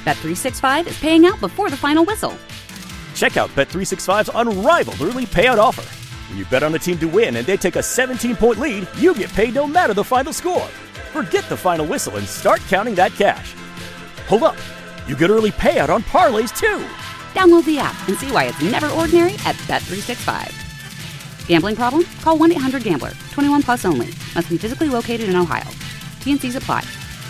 Bet365 is paying out before the final whistle. Check out Bet365's unrivaled early payout offer. When you bet on a team to win and they take a 17-point lead, you get paid no matter the final score. Forget the final whistle and start counting that cash. Hold up. You get early payout on parlays, too. Download the app and see why it's never ordinary at Bet365. Gambling problem? Call 1-800-GAMBLER. 21 plus only. Must be physically located in Ohio. T&Cs apply.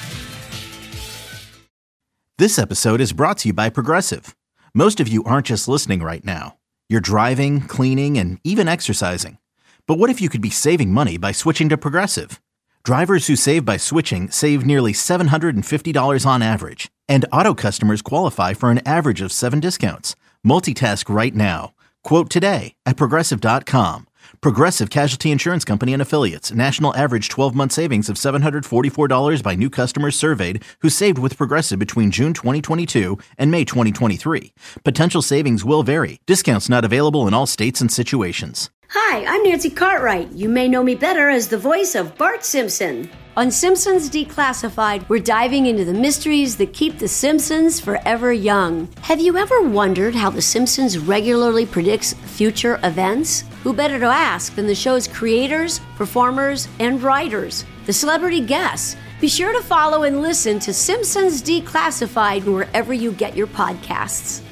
This episode is brought to you by Progressive. Most of you aren't just listening right now. You're driving, cleaning, and even exercising. But what if you could be saving money by switching to Progressive? Drivers who save by switching save nearly $750 on average. And auto customers qualify for an average of 7 discounts. Multitask right now. Quote today at Progressive.com. Progressive Casualty Insurance Company and Affiliates. National average 12-month savings of $744 by new customers surveyed who saved with Progressive between June 2022 and May 2023. Potential savings will vary. Discounts not available in all states and situations. Hi, I'm Nancy Cartwright. You may know me better as the voice of Bart Simpson. On Simpsons Declassified, we're diving into the mysteries that keep the Simpsons forever young. Have you ever wondered how the Simpsons regularly predicts future events? Who better to ask than the show's creators, performers, and writers, the celebrity guests? Be sure to follow and listen to Simpsons Declassified wherever you get your podcasts.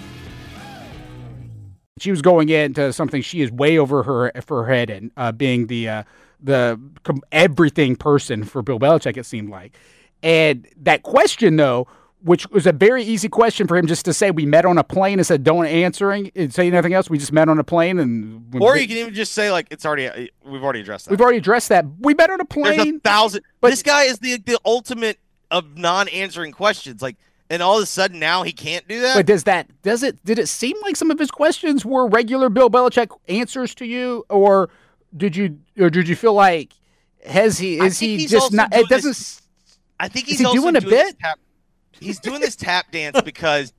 She was going into something she is way over her head in, being the everything person for Bill Belichick, it seemed like. And that question, though, which was a very easy question for him just to say, we met on a plane, instead of don't answering and say nothing else. We just met on a plane. Or you can even just say, like, we've already addressed that. We've already addressed that. We met on a plane. There's 1,000. But this guy is the ultimate of non-answering questions. Like, and all of a sudden now he can't do that? But did it seem like some of his questions were regular Bill Belichick answers to you, or did you feel like I think he's doing a bit? He's doing this tap dance because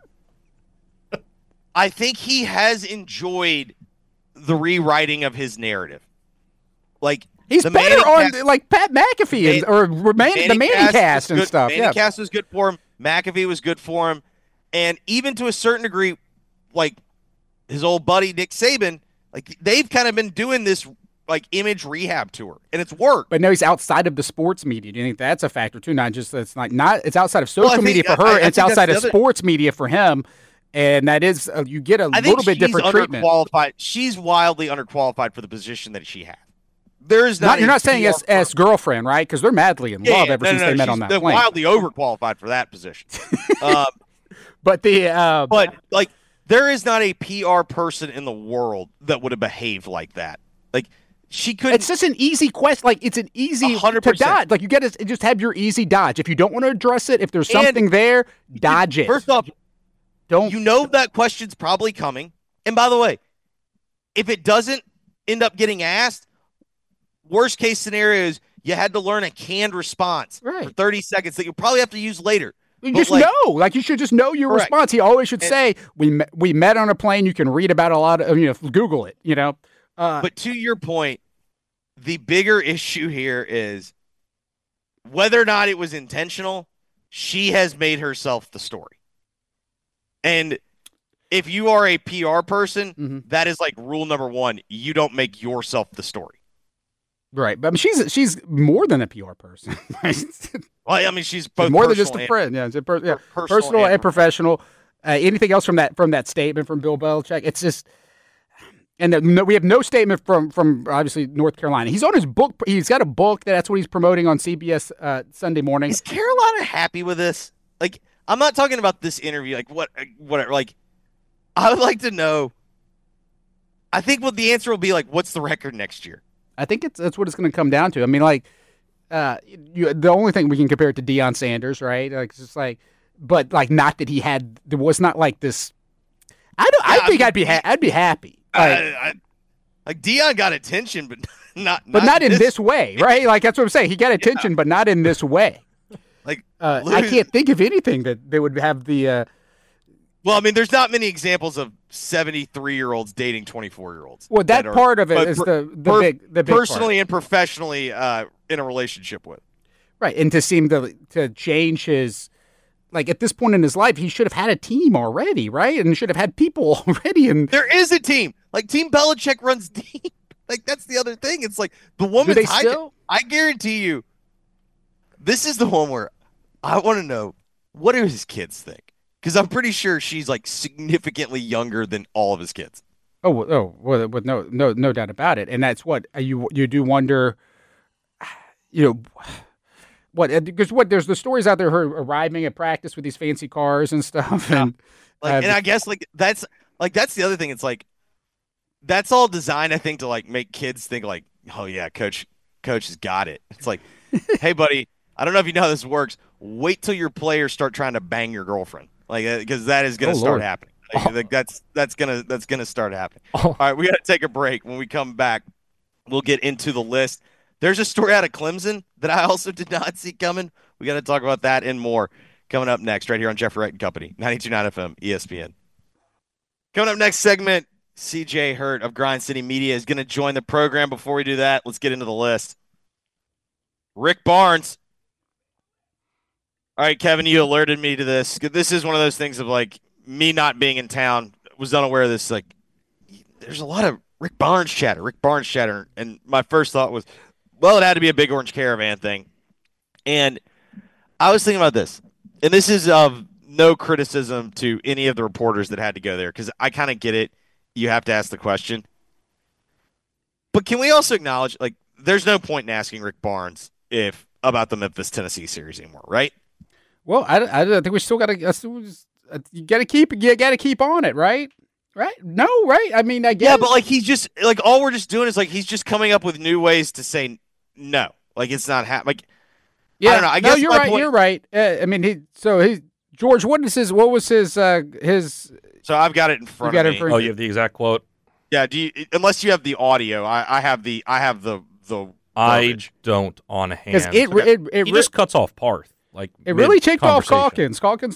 I think he has enjoyed the rewriting of his narrative. Like, he's better on like Pat McAfee the Manning cast and stuff. Manning cast was good for him. McAfee was good for him. And even to a certain degree, like his old buddy Nick Saban, like they've kind of been doing this like image rehab tour, and it's worked. But no, he's outside of the sports media. Do you think that's a factor too? Not just it's outside of social media for her, it's outside of sports media for him. And that is you get a little bit different treatment. She's wildly underqualified for the position that she has. There's not. You're not saying as girlfriend, right? Because they're madly in love ever since they met on that plane. They're wildly overqualified for that position. But like there is not a PR person in the world that would have behaved like that. Like she could. It's just an easy question. Like it's an easy 100%. To dodge. Like you get to just have your easy dodge. If you don't want to address it, if there's something there, dodge it. First off, you know that question's probably coming. And by the way, if it doesn't end up getting asked, worst case scenario is you had to learn a canned response for 30 seconds that you'll probably have to use later. You just know. Like you should just know your response. He always should say, we met on a plane. You can read about a lot of, Google it, But to your point, the bigger issue here is whether or not it was intentional, she has made herself the story. And if you are a PR person, that is like rule number one. You don't make yourself the story. Right, but I mean, she's more than a PR person. Well, I mean, she's both more than just a friend. Personal and professional. Anything else from that statement from Bill Belichick? It's just, and we have no statement from obviously North Carolina. He's on his book. He's got a book that's what he's promoting on CBS Sunday morning. Is Carolina happy with this? Like, I'm not talking about this interview. Like, whatever. Like, I would like to know. I think what the answer will be like, what's the record next year? I think that's what it's going to come down to. I mean, like, the only thing we can compare it to Deion Sanders, right? Like, it's just like, but like, not that there was not like this. I think I'd be happy. Like Deion got attention, but not in this way, right? Like that's what I'm saying. He got attention, but not in this way. Like, I can't think of anything that they would have the. Well, I mean, there's not many examples of 73-year-olds dating 24-year-olds. Well, that part of it is the big personally part. And professionally in a relationship with. Right, and to seem to change his like at this point in his life, he should have had a team already, right? And should have had people already. And there is a team. Like Team Belichick runs deep. Like that's the other thing. It's like the woman's I guarantee you, this is the one where I want to know, what do his kids think? Because I'm pretty sure she's like significantly younger than all of his kids. Well, with no doubt about it. And that's what you do wonder, because there's the stories out there, her arriving at practice with these fancy cars and stuff. Yeah. And and I guess that's the other thing. It's like, that's all designed, I think, to like make kids think like, oh yeah, coach has got it. It's like, hey buddy, I don't know if you know how this works. Wait till your players start trying to bang your girlfriend, like, because that is going to start happening. Like, that's gonna start happening. All right, we got to take a break. When we come back, we'll get into the list. There's a story out of Clemson that I also did not see coming. We got to talk about that and more coming up next, right here on Jeffrey Wright and Company, 92.9 FM, ESPN. Coming up next segment, CJ Hurt of Grind City Media is going to join the program. Before we do that, let's get into the list. Rick Barnes. All right, Kevin, you alerted me to this. This is one of those things of like me not being in town, was unaware of this. Like, there's a lot of Rick Barnes chatter. And my first thought was, well, it had to be a Big Orange Caravan thing. And I was thinking about this. And this is of no criticism to any of the reporters that had to go there, because I kind of get it. You have to ask the question. But can we also acknowledge, like, there's no point in asking Rick Barnes about the Memphis Tennessee series anymore, right? Well, I think we still got to. You got to keep on it, right? Right? No, right? I mean, I guess. Yeah, but like he's just like all we're just doing is like he's just coming up with new ways to say no. Like it's not happening. Like, yeah, I don't know. I guess you're right. You're right. I mean, George. What was his? So I've got it in front of me. Oh, you have the exact quote. Yeah. Unless you have the audio, I have the I don't on hand. Because he just cuts off Parth. Like it really ticked off Calkins. Calkins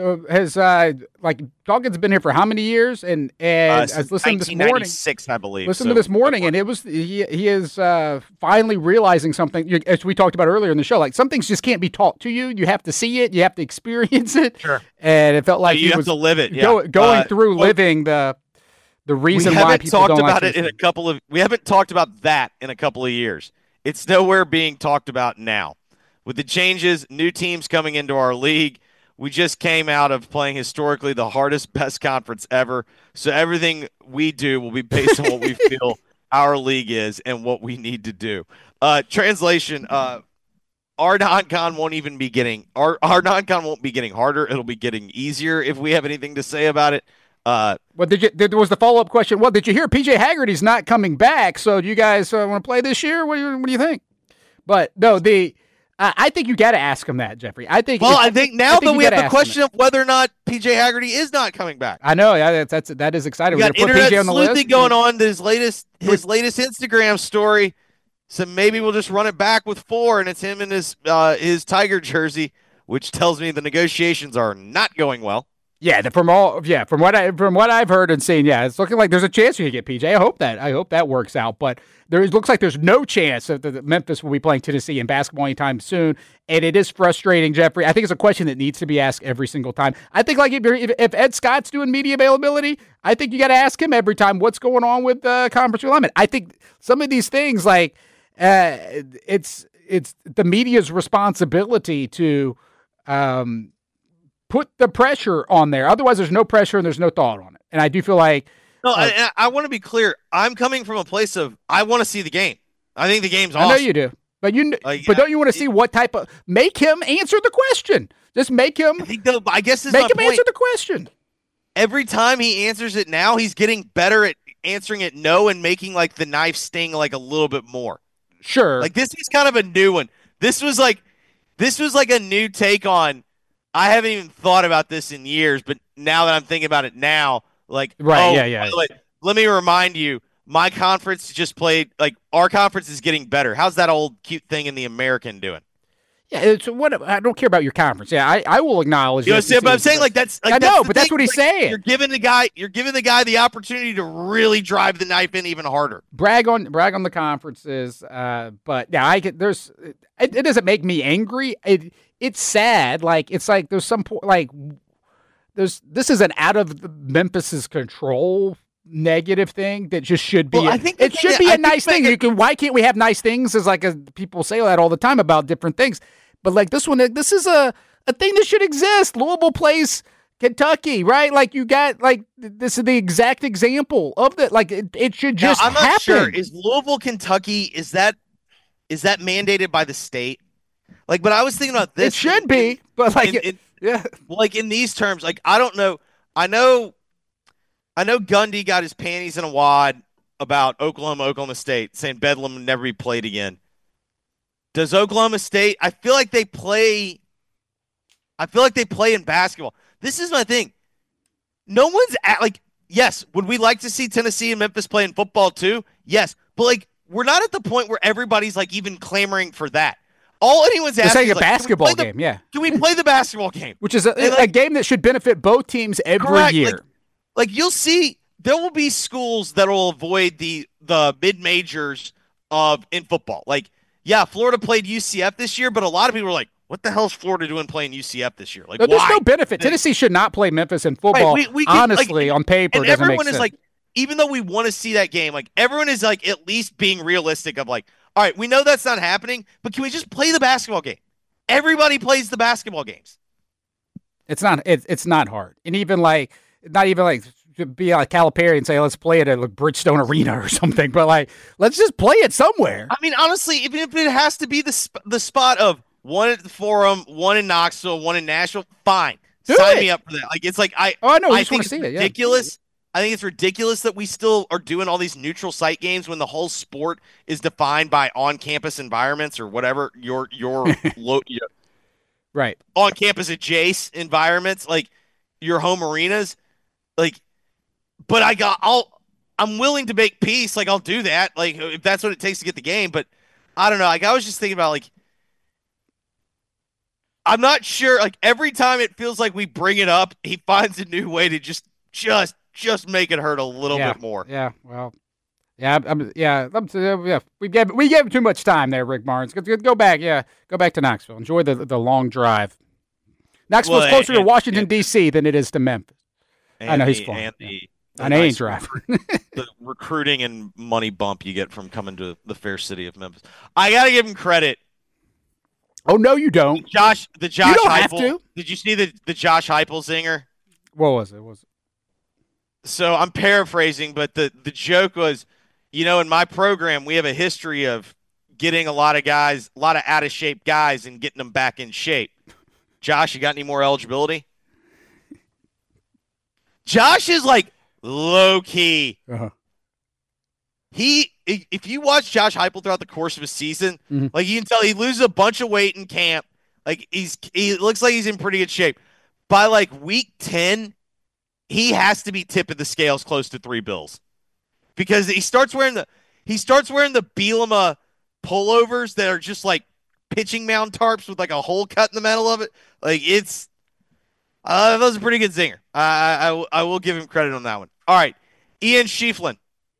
Calkins been here for how many years? And I was listening this morning. 1996, I believe. Listen to this morning, and it was he is finally realizing something. As we talked about earlier in the show, like some things just can't be taught to you. You have to see it. You have to experience it. Sure. And it felt like you have to live it. Yeah. Going through living the reason why people don't like it. We haven't talked about that in a couple of years. It's nowhere being talked about now. With the changes, new teams coming into our league, we just came out of playing historically the hardest, best conference ever. So everything we do will be based on what we feel our league is and what we need to do. Translation, our non-con won't even be getting our non-con won't be getting harder. It'll be getting easier if we have anything to say about it. There was the follow-up question. Well, did you hear PJ Haggerty's not coming back? So do you guys want to play this year? What do you think? But no, I think you got to ask him that, Jeffrey. I think now that we have the question of whether or not PJ Haggerty is not coming back. I know, yeah, that is exciting. We got internet sleuthing going on. His latest Instagram story. So maybe we'll just run it back with 4, and it's him in his Tiger jersey, which tells me the negotiations are not going well. Yeah, from what I've heard and seen, yeah, it's looking like there's a chance you can get PJ. I hope that works out, but looks like there's no chance that Memphis will be playing Tennessee in basketball anytime soon, and it is frustrating, Jeffrey. I think it's a question that needs to be asked every single time. I think like if Ed Scott's doing media availability, I think you got to ask him every time what's going on with conference realignment. I think some of these things like it's the media's responsibility to put the pressure on there. Otherwise, there's no pressure and there's no thought on it. And I do feel like... No, I want to be clear. I'm coming from a place of, I want to see the game. I think the game's awesome. I know you do. But don't you want to see what type of... Make him answer the question. Just make him... I guess this is make him point. Answer the question. Every time he answers it now, he's getting better at answering it no and making like the knife sting like a little bit more. Sure. Like this is kind of a new one. This was like a new take on... I haven't even thought about this in years, but now that I'm thinking about it now, like, right, yeah. Let me remind you, my conference just played, like, our conference is getting better. How's that old cute thing in the American doing? Yeah, I don't care about your conference. Yeah, I will acknowledge. You know, but I'm saying like that's. Like, I know, but that's what he's saying. You're giving the guy the opportunity to really drive the knife in even harder. Brag on the conferences, but yeah, it doesn't make me angry. it's sad. Like it's like there's some like this is an out of Memphis's control negative thing that just should be. Well, I think it should be a nice thing. Why can't we have nice things? Is like people say that all the time about different things, but like this one, this is a thing that should exist. Louisville plays Kentucky, right? Like you got like this is the exact example of that. Like it should just. Now, I'm not sure. Is Louisville, Kentucky? Is that mandated by the state? Like, but I was thinking about this. It should be, but like, yeah. Like in these terms, like I don't know. I know Gundy got his panties in a wad about Oklahoma State, saying Bedlam would never be played again. Does Oklahoma State? I feel like they play in basketball. This is my thing. No one's like, yes, would we like to see Tennessee and Memphis play in football too? Yes, but like we're not at the point where everybody's like even clamoring for that. All anyone's asking is a basketball game, yeah. Can we play the basketball game? Which is a game that should benefit both teams every year. Like you'll see, there will be schools that will avoid the mid-majors in football. Like, yeah, Florida played UCF this year, but a lot of people are like, what the hell is Florida doing playing UCF this year? Like, there's no benefit. Tennessee should not play Memphis in football. Right, honestly, on paper, and doesn't everyone make sense. is like, even though we want to see that game, like everyone is like at least being realistic of like, all right, we know that's not happening, but can we just play the basketball game? Everybody plays the basketball games. It's not hard, and even like not even like to be like Calipari and say let's play it at like Bridgestone Arena or something, but like let's just play it somewhere. I mean, honestly, even if it has to be the spot of one at the Forum, one in Knoxville, one in Nashville, fine. Sign me up for that. Like it's like I just think want to see it. Ridiculous. Yeah. I think it's ridiculous that we still are doing all these neutral site games when the whole sport is defined by on-campus environments or whatever your right on-campus adjacent environments like your home arenas. Like, but I'm willing to make peace. Like I'll do that. Like if that's what it takes to get the game. But I don't know. Like I was just thinking about like I'm not sure. Like every time it feels like we bring it up, he finds a new way to just make it hurt a little bit more. Yeah, well, yeah. We gave him too much time there, Rick Barnes. Go back, go back to Knoxville. Enjoy the long drive. Knoxville's closer to Washington D.C. than it is to Memphis. I know he's flying. I know he ain't driving. The recruiting and money bump you get from coming to the fair city of Memphis. I got to give him credit. Oh no, you don't. The Josh you don't Heupel, have to. Did you see the Josh Heupel zinger? What was it? So I'm paraphrasing, but the joke was, in my program, we have a history of getting a lot of out of shape guys and getting them back in shape. Josh, you got any more eligibility? Josh is like low key. Uh-huh. If you watch Josh Heupel throughout the course of a season, like you can tell he loses a bunch of weight in camp. Like he looks like he's in pretty good shape. By like week 10, he has to be tipping the scales close to $3 bills because he starts wearing the Bielema pullovers that are just like pitching mound tarps with like a hole cut in the middle of it. Like that was a pretty good zinger. I will give him credit on that one. All right, Ian Schieffelin.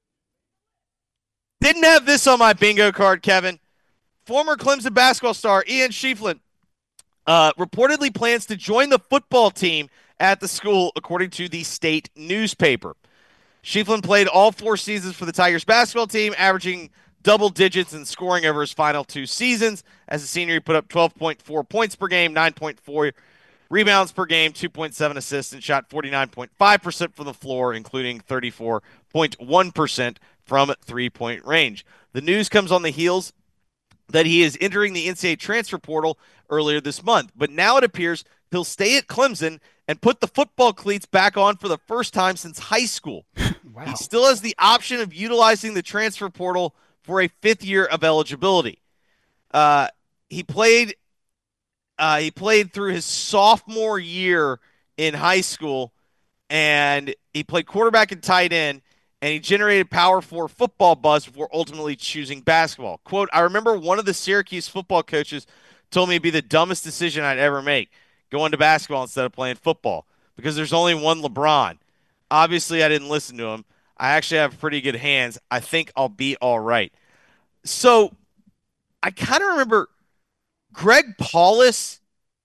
Didn't have this on my bingo card, Kevin. Former Clemson basketball star Ian Schieffelin reportedly plans to join the football team at the school, according to the state newspaper. Schieffelin played all 4 seasons for the Tigers basketball team, averaging double digits in scoring over his final 2 seasons. As a senior, he put up 12.4 points per game, 9.4 rebounds per game, 2.7 assists, and shot 49.5% from the floor, including 34.1% from three-point range. The news comes on the heels that he is entering the NCAA transfer portal earlier this month, but now it appears he'll stay at Clemson and put the football cleats back on for the first time since high school. Wow. He still has the option of utilizing the transfer portal for a 5th year of eligibility. He played through his sophomore year in high school, and he played quarterback and tight end, and he generated Power 4 football buzz before ultimately choosing basketball. Quote, I remember one of the Syracuse football coaches told me it'd be the dumbest decision I'd ever make, going to basketball instead of playing football, because there's only one LeBron. Obviously, I didn't listen to him. I actually have pretty good hands. I think I'll be all right. So I kind of remember Greg Paulus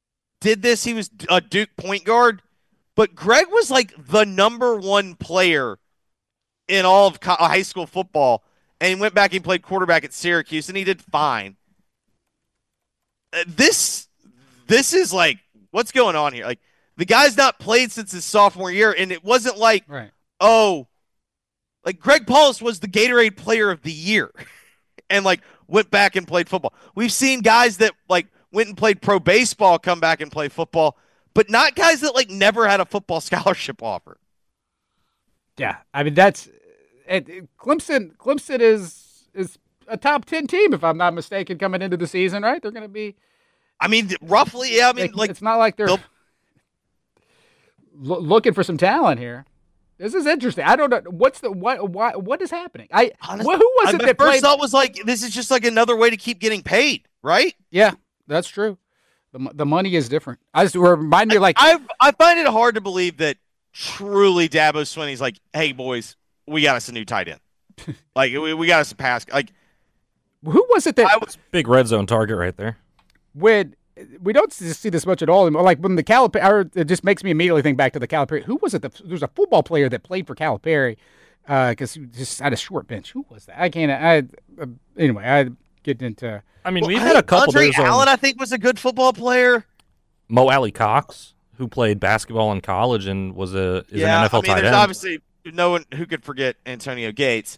did this. He was a Duke point guard, but Greg was like the number one player in all of high school football, and he went back and played quarterback at Syracuse, and he did fine. This is like, what's going on here? Like, the guy's not played since his sophomore year, and it wasn't like, like Greg Paulus was the Gatorade Player of the Year, and like went back and played football. We've seen guys that like went and played pro baseball come back and play football, but not guys that like never had a football scholarship offer. Yeah, I mean that's Clemson. Clemson is a top 10 team, if I'm not mistaken, coming into the season, right? They're going to be. I mean, roughly, yeah. I mean, like it's not like they're looking for some talent here. This is interesting. I don't know what is happening. Honestly, who was it that first played? thought was like, this is just like another way to keep getting paid, right? Yeah, that's true. The money is different. I just remind me like I find it hard to believe that truly Dabo Swinney's like, hey boys, we got us a new tight end. Like we got us a pass. Like who was it that I was big red zone target right there? When we don't see this much at all anymore. Like when the Calipari, it just makes me immediately think back to the Calipari. Who was it? There was a football player that played for Calipari because he just had a short bench. Who was that? Anyway, I get into. I mean, we've had a couple. Andre Allen, I think, was a good football player. Mo Alley Cox, who played basketball in college and is an NFL tight end. There's obviously no one who could forget Antonio Gates.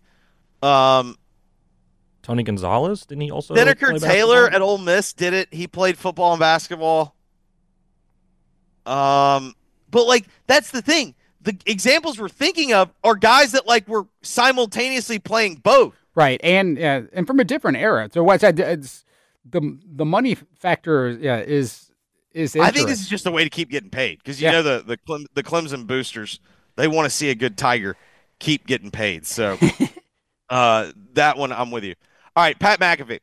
Tony Gonzalez, didn't he also? Seneca Taylor at Ole Miss did it. He played football and basketball. But like that's the thing. The examples we're thinking of are guys that like were simultaneously playing both. Right, and from a different era. So it's the money factor is I think this is just a way to keep getting paid because you know the Clemson boosters, they want to see a good Tiger keep getting paid. So that one I'm with you. All right, Pat McAfee.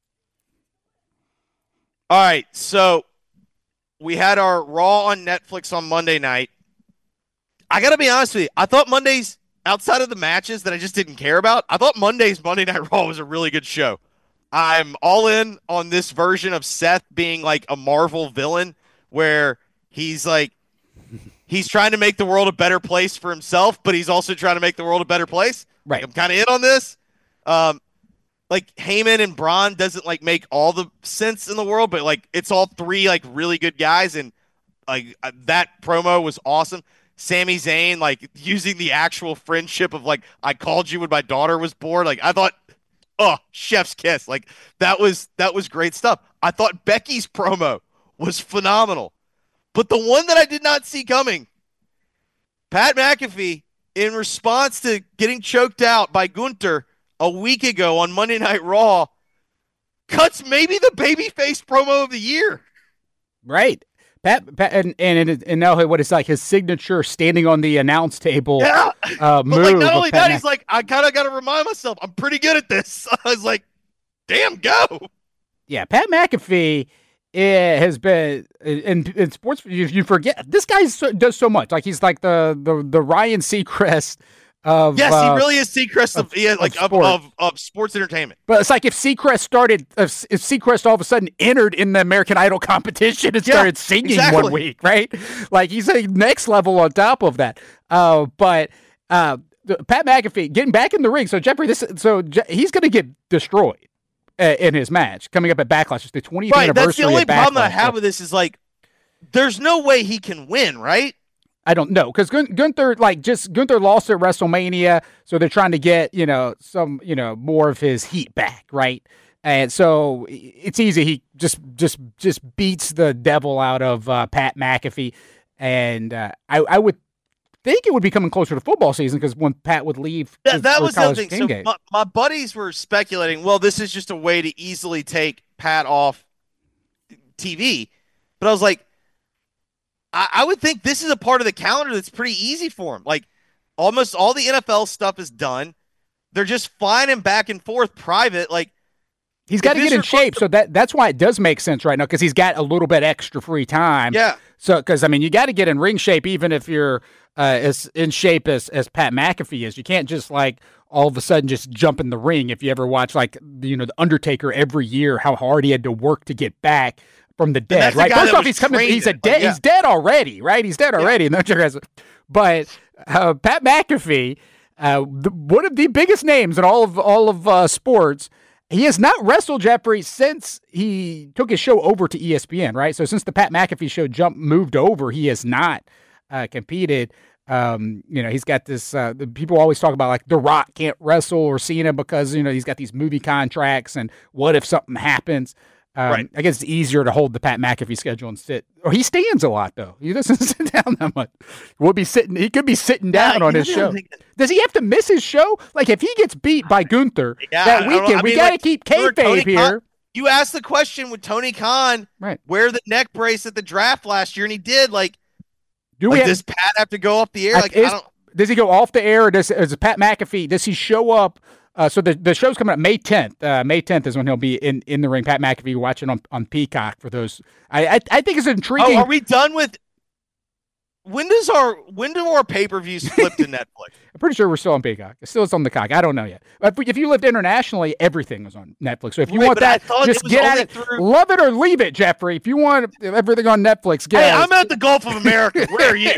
All right, so we had our Raw on Netflix on Monday night. I got to be honest with you. I thought Mondays, outside of the matches that I just didn't care about, I thought Monday's Monday Night Raw was a really good show. I'm all in on this version of Seth being like a Marvel villain where he's like, he's trying to make the world a better place for himself, but he's also trying to make the world a better place. Right. Like, I'm kind of in on this. Like Heyman and Braun doesn't like make all the sense in the world, but like it's all three like really good guys, and like that promo was awesome. Sami Zayn like using the actual friendship of like I called you when my daughter was born. Like I thought, oh, chef's kiss. Like that was great stuff. I thought Becky's promo was phenomenal, but the one that I did not see coming, Pat McAfee, in response to getting choked out by Gunther a week ago on Monday Night Raw, cuts maybe the babyface promo of the year. Right. Pat and now what is like his signature standing on the announce table. Yeah. But like not only that, McAfee. he's like, I kind of got to remind myself, I'm pretty good at this. I was like, damn, go. Yeah, Pat McAfee has been in sports. You forget this guy does so much. Like he's like the Ryan Seacrest of he really is Seacrest of sports entertainment. But it's like if Seacrest all of a sudden entered in the American Idol competition and started singing one week, right? Like he's a next level on top of that. But Pat McAfee getting back in the ring. So Jeffrey, he's going to get destroyed in his match coming up at Backlash. It's the 20th anniversary. That's the only problem I have with with this is like, there's no way he can win, right? I don't know because Gunther lost at WrestleMania, so they're trying to get some more of his heat back, right? And so it's easy. He just beats the devil out of Pat McAfee, and I would think it would be coming closer to football season because when Pat would leave, that was the other thing. So my buddies were speculating, well, this is just a way to easily take Pat off TV, but I was like, I would think this is a part of the calendar that's pretty easy for him. Like almost all the NFL stuff is done. They're just flying him back and forth private. Like he's got to get in shape. So that's why it does make sense right now because he's got a little bit extra free time. Yeah. So because I mean you got to get in ring shape even if you're as in shape as Pat McAfee is. You can't just like all of a sudden just jump in the ring. If you ever watch like the Undertaker every year, how hard he had to work to get back from the dead, right? First off, he's coming. He's dead already, right? He's dead already. No joke. But Pat McAfee, one of the biggest names in all of sports, he has not wrestled, Jeffrey, since he took his show over to ESPN, right? So since the Pat McAfee show moved over, he has not competed. He's got this. People always talk about like The Rock can't wrestle or Cena because he's got these movie contracts, and what if something happens? Right. I guess it's easier to hold the Pat McAfee schedule and sit. Or he stands a lot though. He doesn't sit down that much. He could be sitting down on his show. Does he have to miss his show? Like if he gets beat by Gunther that weekend, we got to keep kayfabe here. You asked the question with Tony Khan, right? Wear the neck brace at the draft last year, and he did. Does Pat have to go off the air? Does he go off the air, or does Pat McAfee? Does he show up? So the show's coming up May 10th. May 10th is when he'll be in the ring. Pat McAfee watching on Peacock for those. I think it's intriguing. Oh, are we done with? When do our pay-per-views flip to Netflix? I'm pretty sure we're still on Peacock. It's on the cock. I don't know yet. If you lived internationally, everything was on Netflix. So if you want that, just get at it. Love it or leave it, Jeffrey. If you want everything on Netflix, get at it. I'm at the Gulf of America. Where are you?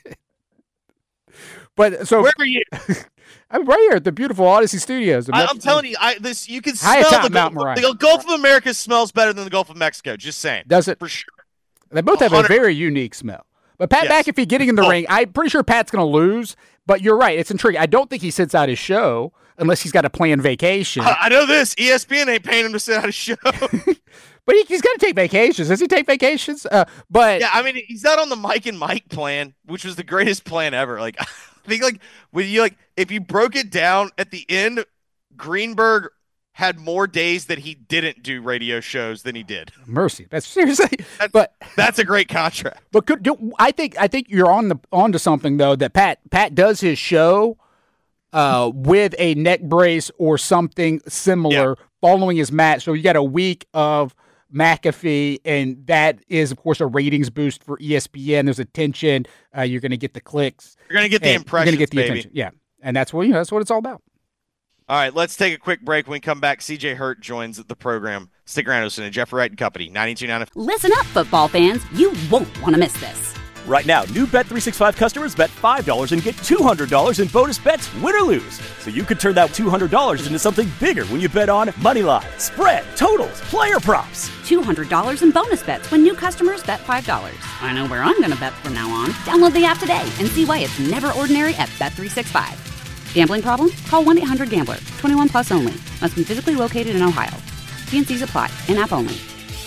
But so where are you? I'm right here at the beautiful Odyssey Studios. I'm telling you, you can smell the Gulf of America smells better than the Gulf of Mexico. Just saying. Does it? For sure. They both have a very unique smell. But Pat McAfee getting in the ring, I'm pretty sure Pat's going to lose. But you're right. It's intriguing. I don't think he sits out his show unless he's got a planned vacation. I know this. ESPN ain't paying him to sit out his show. But he's got to take vacations. Does he take vacations? But yeah, I mean, he's not on the Mike and Mike plan, which was the greatest plan ever. Like, I think if you broke it down at the end, Greenberg had more days that he didn't do radio shows than he did. Mercy, that's seriously. That's a great contract. But I think you're onto something though. That Pat does his show with a neck brace or something similar following his match. So you got a week of McAfee, and that is of course a ratings boost for ESPN. There's attention. You're going to get the clicks. You're going to get the impressions. You're going to get the attention. Yeah, and that's what it's all about. All right, let's take a quick break. When we come back, CJ Hurt joins the program. Stick around, listen to Jeffrey Wright and Company, 92.9. Listen up, football fans. You won't want to miss this. Right now, new Bet365 customers bet $5 and get $200 in bonus bets, win or lose. So you could turn that $200 into something bigger when you bet on money line, spread, totals, player props. $200 in bonus bets when new customers bet $5. I know where I'm going to bet from now on. Download the app today and see why it's never ordinary at Bet365. Gambling problem? Call 1-800-GAMBLER. 21 plus only. Must be physically located in Ohio. T&Cs apply. In-app only.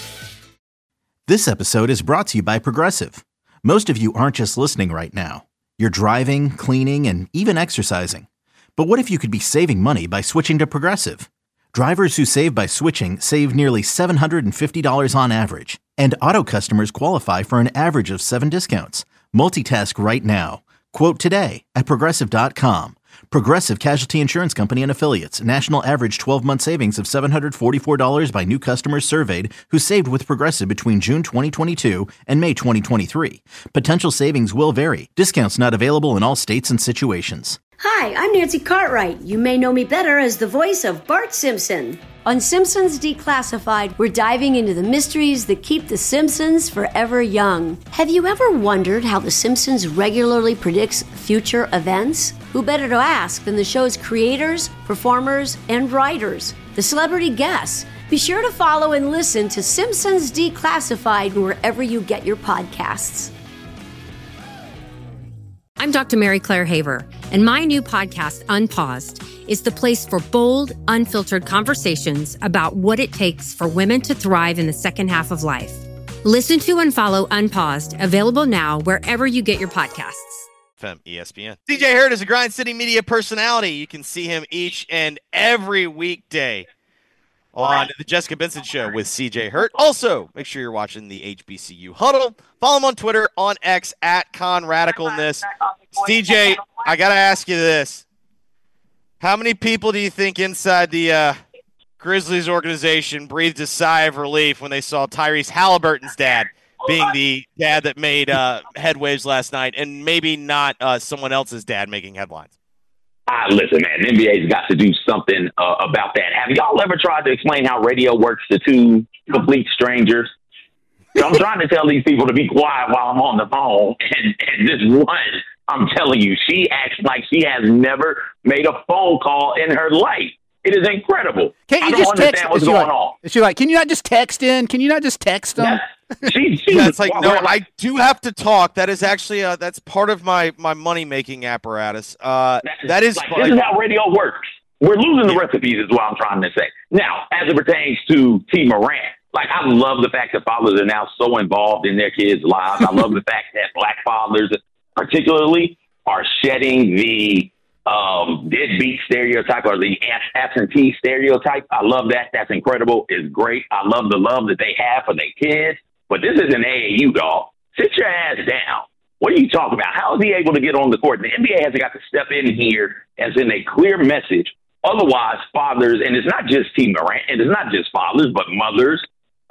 This episode is brought to you by Progressive. Most of you aren't just listening right now. You're driving, cleaning, and even exercising. But what if you could be saving money by switching to Progressive? Drivers who save by switching save nearly $750 on average. And auto customers qualify for an average of 7 discounts. Multitask right now. Quote today at Progressive.com. Progressive Casualty Insurance Company and Affiliates. National average 12-month savings of $744 by new customers surveyed who saved with Progressive between June 2022 and May 2023. Potential savings will vary. Discounts not available in all states and situations. Hi, I'm Nancy Cartwright. You may know me better as the voice of Bart Simpson. On Simpsons Declassified, we're diving into the mysteries that keep The Simpsons forever young. Have you ever wondered how The Simpsons regularly predicts future events? Who better to ask than the show's creators, performers, and writers, the celebrity guests? Be sure to follow and listen to Simpsons Declassified wherever you get your podcasts. I'm Dr. Mary Claire Haver, and my new podcast, Unpaused, is the place for bold, unfiltered conversations about what it takes for women to thrive in the second half of life. Listen to and follow Unpaused, available now wherever you get your podcasts. FM ESPN. CJ Hurt is a Grind City media personality. You can see him each and every weekday on the Jessica Benson Show with CJ Hurt. Also, make sure you're watching the HBCU Huddle. Follow him on Twitter, on X, at ConRadicalness. CJ, I got to ask you this. How many people do you think inside the Grizzlies organization breathed a sigh of relief when they saw Tyrese Halliburton's dad being the dad that made headwaves last night, and maybe not someone else's dad making headlines? Listen, man, the NBA's got to do something about that. Have y'all ever tried to explain how radio works to two complete strangers? I'm trying to tell these people to be quiet while I'm on the phone. And this one, I'm telling you, she acts like she has never made a phone call in her life. It is incredible. Can't you I don't just understand text? what's going on. Is she like, can you not just text in? Can you not just text them? It's like, no, I do have to talk. That is actually that's part of my money making apparatus. That is like, this is how radio works. We're losing the recipes, is what I'm trying to say. Now, as it pertains to T. Morant, like, I love the fact that fathers are now so involved in their kids' lives. I love the fact that black fathers, particularly, are shedding the deadbeat stereotype or the absentee stereotype. I love that. That's incredible. It's great. I love the love that they have for their kids. But this is an AAU, dog. Sit your ass down. What are you talking about? How is he able to get on the court? The NBA has got to step in here and send a clear message. Otherwise, fathers, and it's not just T. Morant, and it's not just fathers, but mothers,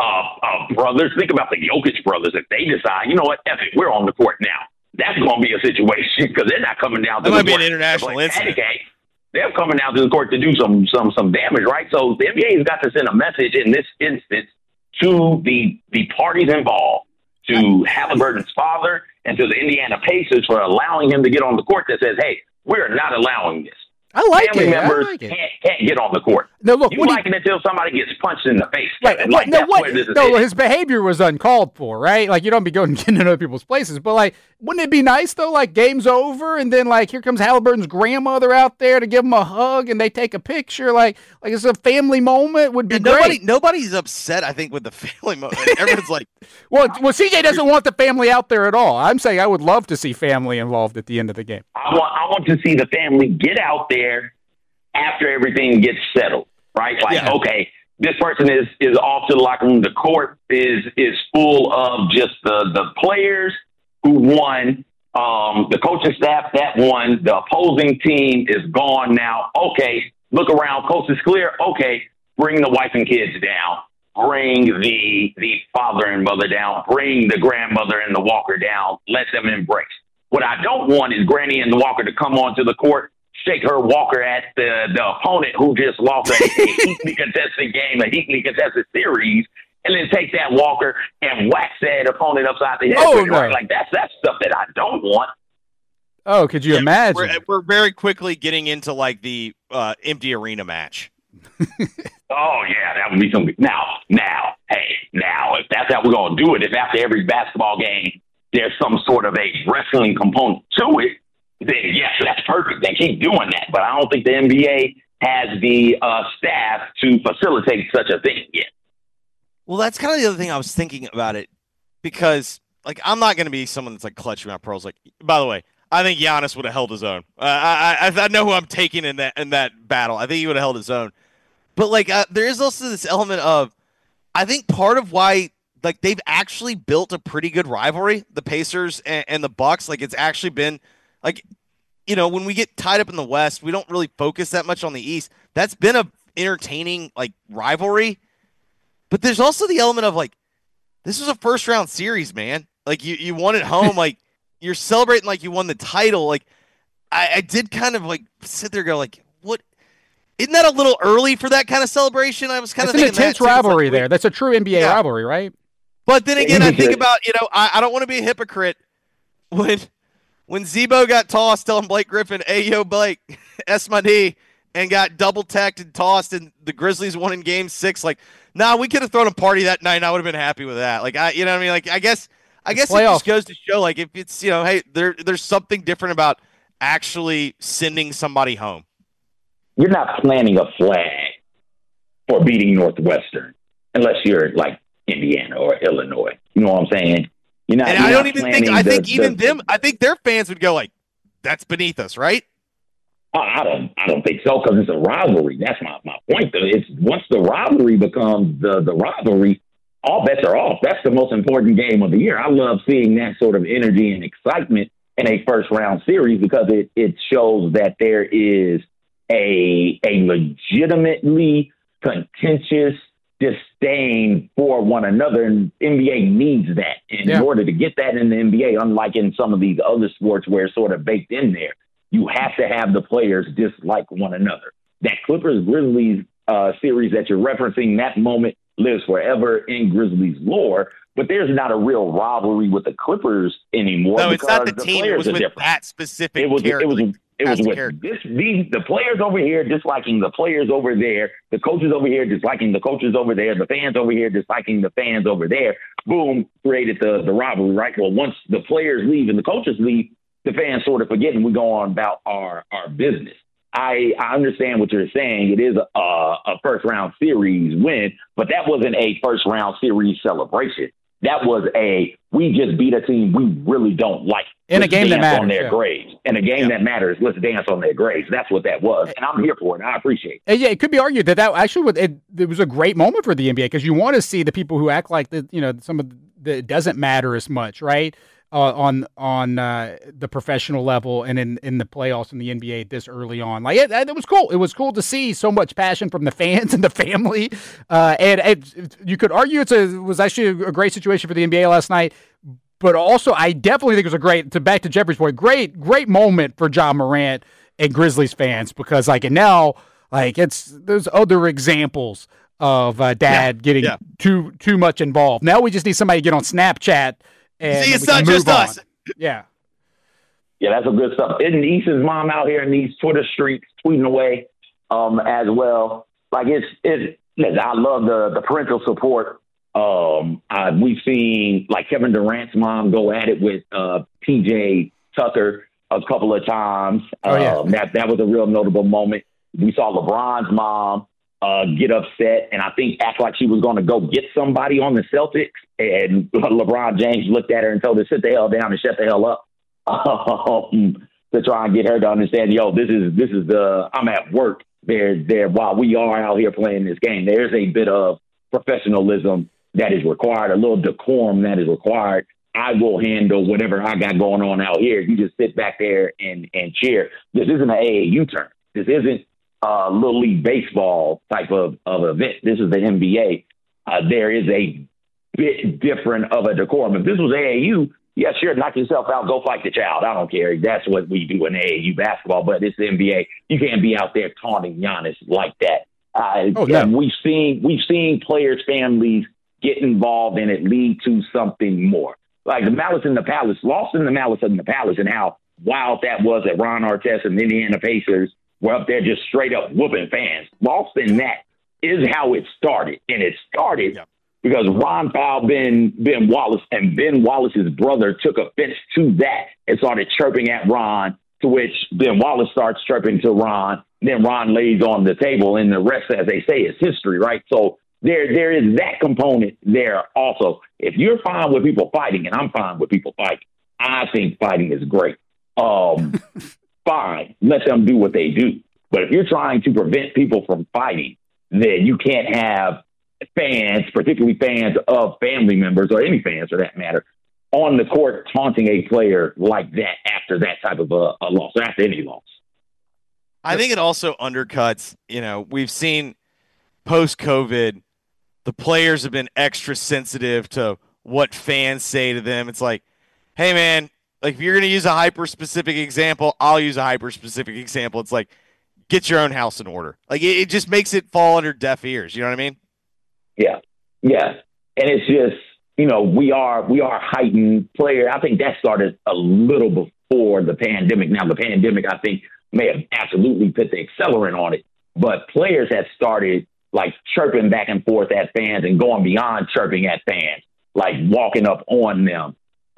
brothers. Think about the Jokic brothers. If they decide, you know what, F it, we're on the court now. That's going to be a situation because they're not coming down to the court. That might be an international incident. They're coming down to the court to do some damage, right? So the NBA has got to send a message in this instance to the parties involved, to Halliburton's father and to the Indiana Pacers for allowing him to get on the court that says, hey, we're not allowing this. I like Family it. members I like it. can't get on the court. No, look, you like it until somebody gets punched in the face. Right. Like, his behavior was uncalled for, right? Like, you don't be going and getting in other people's places. But, like, wouldn't it be nice, though, like, game's over, and then, like, here comes Halliburton's grandmother out there to give him a hug, and they take a picture. Like it's a family moment would be great. Nobody's upset, I think, with the family moment. Everyone's like... well, CJ doesn't want the family out there at all. I'm saying I would love to see family involved at the end of the game. I want to see the family get out there after everything gets settled, right? Like, okay, this person is off to the locker room. The court is full of just the players who won, the coaching staff that won. The opposing team is gone now. Okay, look around. Coast is clear. Okay, bring the wife and kids down. Bring the father and mother down. Bring the grandmother and the walker down. Let them embrace. What I don't want is Granny and the walker to come onto the court, shake her walker at the opponent who just lost a heatly contested game, a heatly contested series, and then take that walker and whack that opponent upside the head. Oh, no. Right? Like, that's stuff that I don't want. Oh, could you imagine? We're very quickly getting into, like, the empty arena match. Oh, yeah, that would be something. Now, if that's how we're going to do it, if after every basketball game there's some sort of a wrestling component to it, then yes, that's perfect. They keep doing that. But I don't think the NBA has the staff to facilitate such a thing yet. Well, that's kind of the other thing I was thinking about it, because, like, I'm not going to be someone that's, like, clutching my pearls. Like, by the way, I think Giannis would have held his own. I know who I'm taking in that battle. I think he would have held his own. But, like, there is also this element of, I think part of why, like, they've actually built a pretty good rivalry, the Pacers and the Bucks. Like, it's actually been, like, you know, when we get tied up in the West, we don't really focus that much on the East. That's been a entertaining, like, rivalry. But there's also the element of, like, this was a first-round series, man. Like, you won at home. Like, you're celebrating like you won the title. Like, I did kind of, like, sit there and go, like, what? Isn't that a little early for that kind of celebration? I was kind of thinking it's an intense rivalry there. That's a true NBA rivalry, right? But then again, I think about, you know, I don't want to be a hypocrite. When Zebo got tossed, telling Blake Griffin, hey, yo, Blake, S my D, and got double-tacked and tossed, and the Grizzlies won in Game 6, like, we could have thrown a party that night, and I would have been happy with that. Like, you know what I mean? Like, I guess it just goes to show, like, if it's, you know, hey, there's something different about actually sending somebody home. You're not planting a flag for beating Northwestern unless you're, like, Indiana or Illinois. You know what I'm saying? You're not. And I don't even think. I think even them. I think their fans would go like, "That's beneath us," right? I don't think so, because it's a rivalry. That's my point. Though, it's once the rivalry becomes the rivalry, all bets are off. That's the most important game of the year. I love seeing that sort of energy and excitement in a first round series, because it shows that there is a legitimately contentious disdain for one another, and NBA needs that. And in order to get that in the NBA, unlike in some of these other sports where it's sort of baked in there, you have to have the players dislike one another. That Clippers-Grizzlies series that you're referencing, that moment lives forever in Grizzlies lore. but there's not a real rivalry with the Clippers anymore. No, it's not the team. It was with that specific character. It was with the players over here disliking the players over there, the coaches over here disliking the coaches over there, the fans over here disliking the fans over there. Boom, created the rivalry, right? Well, once the players leave and the coaches leave, the fans sort of forget and we go on about our business. I understand what you're saying. It is a first-round series win, but that wasn't a first-round series celebration. That was we just beat a team we really don't like. In a game that matters. On their grades. In a game that matters, let's dance on their grades. That's what that was. And I'm here for it. I appreciate it. Yeah, it could be argued that actually it was a great moment for the NBA because you want to see the people who act like some of it doesn't matter as much, right? On the professional level and in the playoffs in the NBA this early on. Like it was cool. It was cool to see so much passion from the fans and the family. And you could argue it was actually a great situation for the NBA last night. But also, I definitely think it was back to Jeffrey's point, great moment for Ja Morant and Grizzlies fans because there's other examples of dad getting too much involved. Now we just need somebody to get on Snapchat. And see, it's not just us. Yeah. Yeah, that's some good stuff. Isn't Issa's mom out here in these Twitter streets tweeting away as well? Like listen, I love the parental support. We've seen like Kevin Durant's mom go at it with PJ Tucker a couple of times. That was a real notable moment. We saw LeBron's mom get upset and I think act like she was going to go get somebody on the Celtics. And LeBron James looked at her and told her, sit the hell down and shut the hell up to try and get her to understand, this is I'm at work there while we are out here playing this game. There's a bit of professionalism that is required, a little decorum that is required. I will handle whatever I got going on out here. You just sit back there and cheer. This isn't an AAU term. This isn't Little League Baseball type of event. This is the NBA. There is a bit different of a decorum. If this was AAU, yeah, sure, knock yourself out, go fight the child. I don't care. That's what we do in AAU basketball, but it's the NBA. You can't be out there taunting Giannis like that. We've seen players' families get involved and it lead to something more. Like the Malice in the Palace, lost in the Malice in the Palace, and how wild that was that Ron Artest and the Indiana Pacers were up there just straight up whooping fans. Lost in that is how it started. And it started because Ron fouled Ben Wallace, and Ben Wallace's brother took offense to that and started chirping at Ron, to which Ben Wallace starts chirping to Ron. Then Ron lays on the table, and the rest, as they say, is history, right? So there is that component there also. If you're fine with people fighting, and I'm fine with people fighting, I think fighting is great. Fine, let them do what they do. But if you're trying to prevent people from fighting, then you can't have fans, particularly fans of family members or any fans for that matter, on the court taunting a player like that after that type of a loss, or after any loss. I think it also undercuts, we've seen post-COVID, the players have been extra sensitive to what fans say to them. It's like, hey, man, like if you're going to use a hyper-specific example, I'll use a hyper-specific example. It's like, get your own house in order. Like it just makes it fall under deaf ears. You know what I mean? Yeah. And it's just, we are heightened player. I think that started a little before the pandemic. Now, the pandemic, I think, may have absolutely put the accelerant on it. But players had started, like, chirping back and forth at fans and going beyond chirping at fans, like walking up on them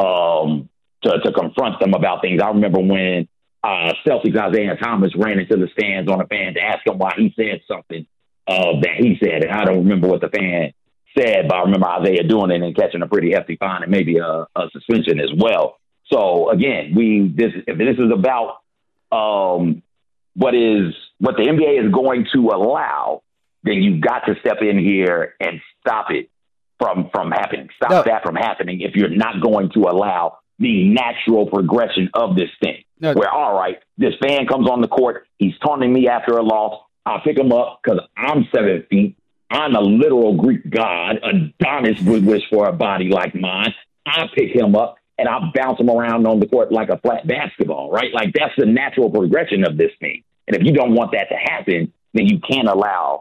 to confront them about things. I remember when Celtics Isaiah Thomas ran into the stands on a fan to ask him why he said something that he said. And I don't remember what the fan said, but I remember Isaiah doing it and catching a pretty hefty fine and maybe a suspension as well. So, again, if this is about what the NBA is going to allow, then you've got to step in here and stop it from happening. Stop that from happening if you're not going to allow the natural progression of this thing. Where, all right, this fan comes on the court, he's taunting me after a loss, I'll pick him up because I'm 7 feet. I'm a literal Greek god. Adonis would wish for a body like mine. I pick him up and I bounce him around on the court like a flat basketball, right? Like that's the natural progression of this thing. And if you don't want that to happen, then you can't allow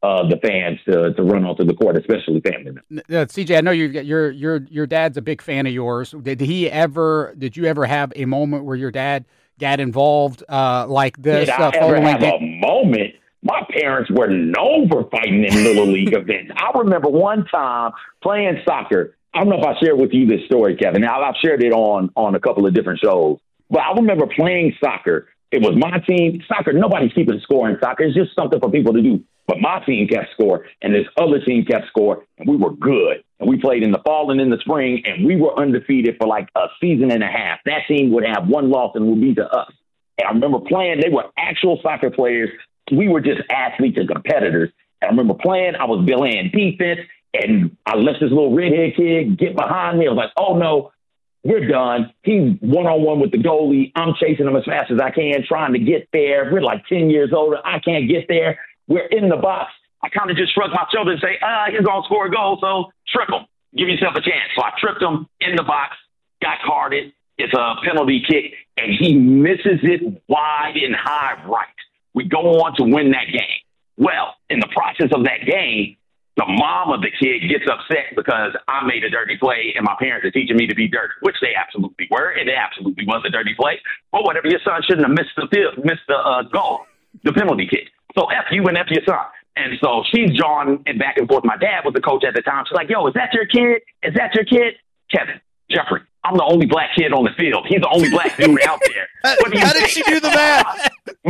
the fans to run onto the court, especially family members. CJ, I know your dad's a big fan of yours. Did you ever have a moment where your dad got involved like this? Did I ever have a moment? My parents were known for fighting in Little League events. I remember one time playing soccer. I don't know if I shared with you this story, Kevin. I've shared it on a couple of different shows. But I remember playing soccer. It was my team. Soccer, nobody's keeping score in soccer. It's just something for people to do. But my team kept score, and this other team kept score, and we were good. And we played in the fall and in the spring, and we were undefeated for like a season and a half. That team would have one loss and would be to us. And I remember playing. They were actual soccer players. We were just athletes and competitors. And I remember playing. I was playing defense, and I let this little redhead kid get behind me. I was like, oh, no, we're done. He's one-on-one with the goalie. I'm chasing him as fast as I can, trying to get there. We're like 10 years older. I can't get there. We're in the box. I kind of just shrug my shoulders and say, he's going to score a goal, so trip him. Give yourself a chance. So I tripped him in the box, got carded. It's a penalty kick, and he misses it wide and high right. We go on to win that game. Well, in the process of that game, the mom of the kid gets upset because I made a dirty play and my parents are teaching me to be dirty, which they absolutely were, and it absolutely was a dirty play. But whatever, your son shouldn't have missed the goal, the penalty kick. So F you and F your son. And so she's jawing and back and forth. My dad was the coach at the time. She's like, yo, is that your kid? Is that your kid? Kevin, Jeffrey, I'm the only black kid on the field. He's the only black dude out there. How did she do the math?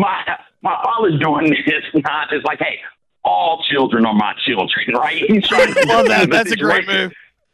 My father's doing this not just like, hey, all children are my children, right? He's trying to love that. That's a great move.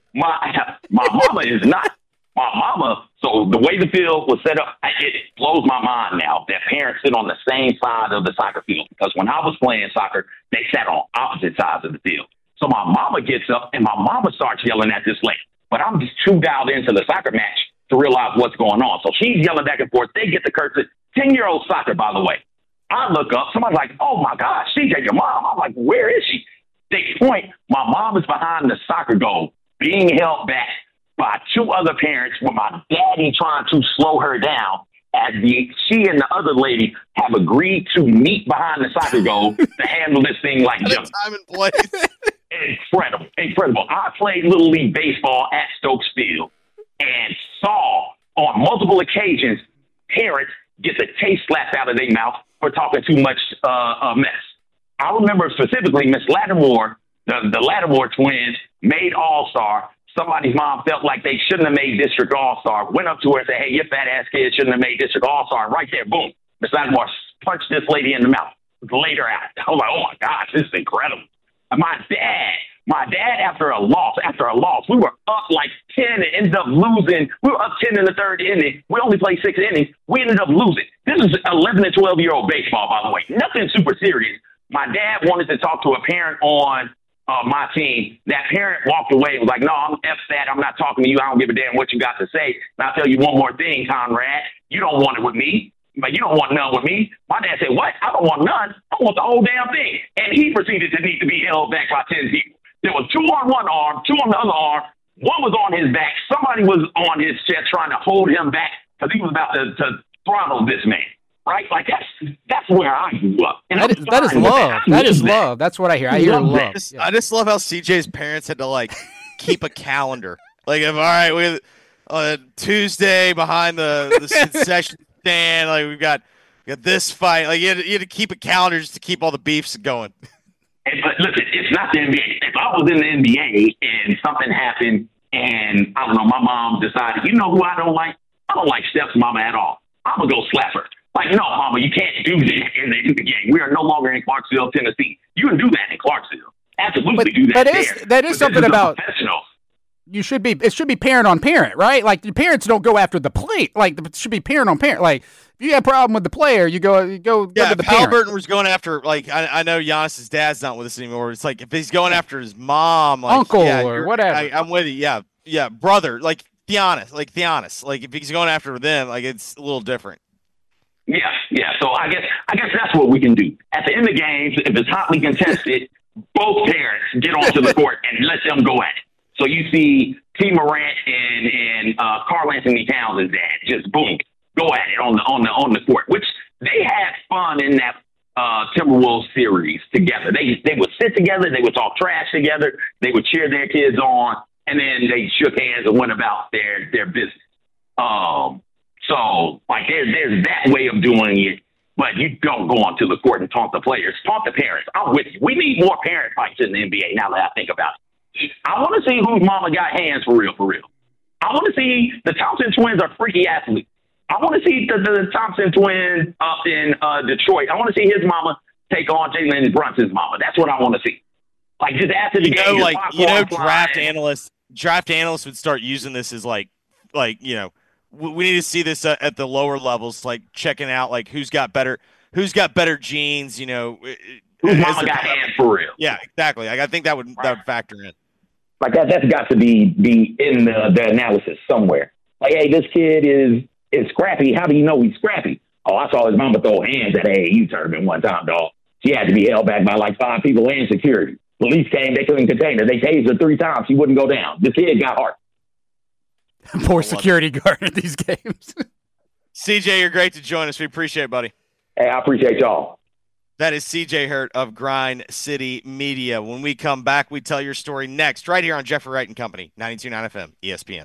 My mama is not. My mama, so the way the field was set up, it blows my mind now that parents sit on the same side of the soccer field. Because when I was playing soccer, they sat on opposite sides of the field. So my mama gets up and my mama starts yelling at this lady. But I'm just too dialed into the soccer match to realize what's going on. So she's yelling back and forth. They get the curse. 10-year-old soccer, by the way. I look up. Somebody's like, oh, my gosh, CJ, your mom. I'm like, where is she? They point. My mom is behind the soccer goal being held back by two other parents with my daddy trying to slow her down as she and the other lady have agreed to meet behind the soccer goal to handle this thing like jump. Time and place. Incredible. I played Little League Baseball at Stokes Field and saw on multiple occasions parents get the taste slapped out of their mouth for talking too much mess. I remember specifically Miss Lattimore, the Lattimore twins, made All-Star. Somebody's mom felt like they shouldn't have made District All-Star, went up to her and said, hey, your fat-ass kid shouldn't have made District All-Star. Right there, boom. Miss Lattimore punched this lady in the mouth, laid her out. I was like, oh, my gosh, this is incredible. My dad, after a loss, we were up like 10 and ended up losing. We were up 10 in the third inning. We only played 6 innings. We ended up losing. This is 11 and 12-year-old baseball, by the way. Nothing super serious. My dad wanted to talk to a parent on my team. That parent walked away and was like, no, I'm F that. I'm not talking to you. I don't give a damn what you got to say. And I'll tell you one more thing, Conrad. You don't want it with me. But you don't want none with me. My dad said, what? I don't want none. I want the whole damn thing. And he proceeded to need to be held back by 10 people. There was 2 on one arm, 2 on the other arm. One was on his back. Somebody was on his chest trying to hold him back because he was about to throttle this man. Right? Like, that's where I grew up. And that is love. That is love. That's what I hear. I hear love. I just love how CJ's parents had to, like, keep a calendar. Like, if, all right, we Tuesday behind the concession stand, like, we got this fight. Like, you had to keep a calendar just to keep all the beefs going. But listen, it's not the NBA. If I was in the NBA and something happened and, I don't know, my mom decided, you know who I don't like? I don't like Steph's mama at all. I'm going to go slap her. Like, no, mama, you can't do that in the game. We are no longer in Clarksville, Tennessee. You can do that in Clarksville. Absolutely do that there. That is something about – it should be parent on parent, right? Like, the parents don't go after the plate. Like, it should be parent on parent. Like, if you have a problem with the player, you go to the parent. Halliburton was going after, like, I know Giannis's dad's not with us anymore. It's like if he's going after his mom, like, uncle or whatever. I'm with you. Yeah, brother, like Theonis. Like, if he's going after them, like, it's a little different. Yeah. So I guess that's what we can do. At the end of games, if it's hotly contested, both parents get onto the court and let them go at it. So you see T. Morant and Karl Anthony Towns' dad just boom, go at it on the court, which they had fun in that Timberwolves mutual series together. They would sit together, they would talk trash together, they would cheer their kids on, and then they shook hands and went about their business. So like there's that way of doing it, but you don't go onto the court and taunt the players, taunt the parents. I'm with you. We need more parent fights in the NBA now that I think about it. I want to see whose mama got hands for real. I want to see the Thompson twins are freaky athletes. I want to see the Thompson twins up in Detroit. I want to see his mama take on Jalen Brunson's mama. That's what I want to see. Like just after the game, draft analysts would start using this as like we need to see this at the lower levels, like checking out like who's got better genes, whose mama got hands for real. Yeah, exactly. Like, I think that would factor in. Like that's got to be in the analysis somewhere. Like, hey, this kid is scrappy. How do you know he's scrappy? Oh, I saw his mama throw hands at an AAU tournament one time, dog. She had to be held back by like 5 people and security. Police came, they couldn't contain her. They tased her 3 times. She wouldn't go down. The kid got heart. Poor security guard at these games. CJ, you're great to join us. We appreciate it, buddy. Hey, I appreciate y'all. That is CJ Hurt of Grind City Media. When we come back, we tell your story next, right here on Jeffrey Wright and Company, 92.9 FM, ESPN.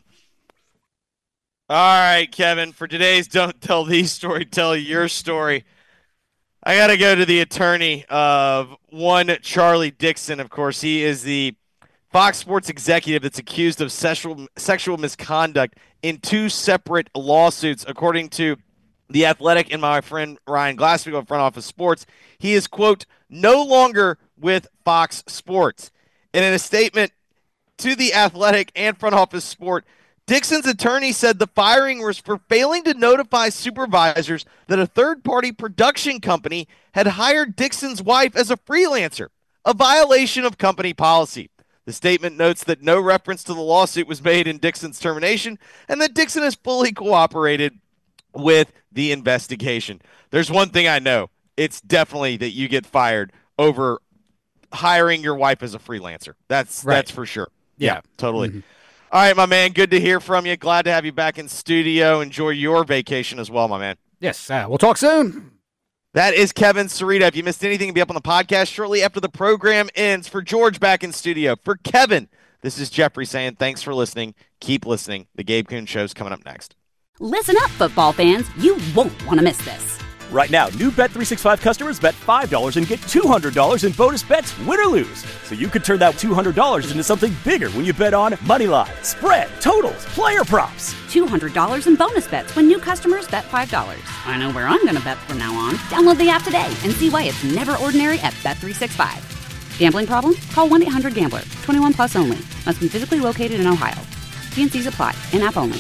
All right, Kevin, for today's Don't Tell These story, tell your story. I got to go to the attorney of one Charlie Dixon. Of course, he is the Fox Sports executive that's accused of sexual misconduct in 2 separate lawsuits, according to The Athletic and my friend Ryan Glasspiegel of Front Office Sports. He is, quote, no longer with Fox Sports. And in a statement to The Athletic and Front Office Sport, Dixon's attorney said the firing was for failing to notify supervisors that a third-party production company had hired Dixon's wife as a freelancer, a violation of company policy. The statement notes that no reference to the lawsuit was made in Dixon's termination and that Dixon has fully cooperated with the investigation. There's one thing I know. It's definitely that you get fired over hiring your wife as a freelancer. That's for sure. Yeah, totally. Mm-hmm. All right, my man, good to hear from you. Glad to have you back in studio. Enjoy your vacation as well, my man. Yes, we'll talk soon. That is Kevin Cerrito. If you missed anything, it'll be up on the podcast shortly after the program ends. For George back in studio, for Kevin, this is Jeffrey saying thanks for listening. Keep listening. The Gabe Kuhn Show's coming up next. Listen up, football fans. You won't want to miss this. Right now, new Bet365 customers bet $5 and get $200 in bonus bets, win or lose. So you could turn that $200 into something bigger when you bet on moneyline, spread, totals, player props. $200 in bonus bets when new customers bet $5. I know where I'm going to bet from now on. Download the app today and see why it's never ordinary at Bet365. Gambling problem? Call 1-800-GAMBLER. 21 plus only. Must be physically located in Ohio. T&Cs apply. In-app only.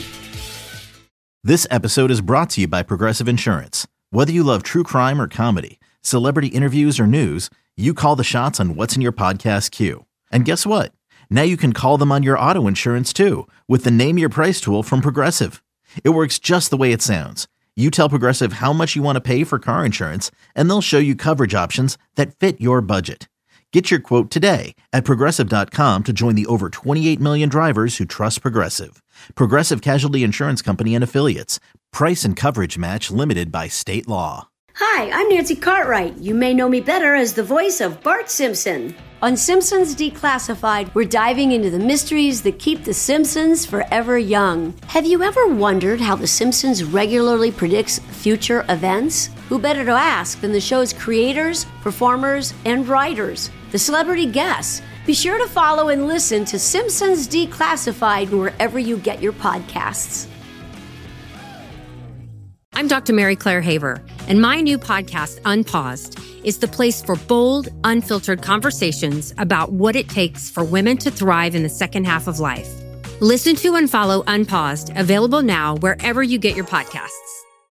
This episode is brought to you by Progressive Insurance. Whether you love true crime or comedy, celebrity interviews or news, you call the shots on what's in your podcast queue. And guess what? Now you can call them on your auto insurance too with the Name Your Price tool from Progressive. It works just the way it sounds. You tell Progressive how much you want to pay for car insurance, and they'll show you coverage options that fit your budget. Get your quote today at Progressive.com to join the over 28 million drivers who trust Progressive. Progressive Casualty Insurance Company and Affiliates. Price and coverage match limited by state law. Hi, I'm Nancy Cartwright. You may know me better as the voice of Bart Simpson. On Simpsons Declassified, we're diving into the mysteries that keep the Simpsons forever young. Have you ever wondered how the Simpsons regularly predicts future events? Who better to ask than the show's creators, performers, and writers, the celebrity guests? Be sure to follow and listen to Simpsons Declassified wherever you get your podcasts. I'm Dr. Mary Claire Haver, and my new podcast, Unpaused, is the place for bold, unfiltered conversations about what it takes for women to thrive in the second half of life. Listen to and follow Unpaused, available now wherever you get your podcasts.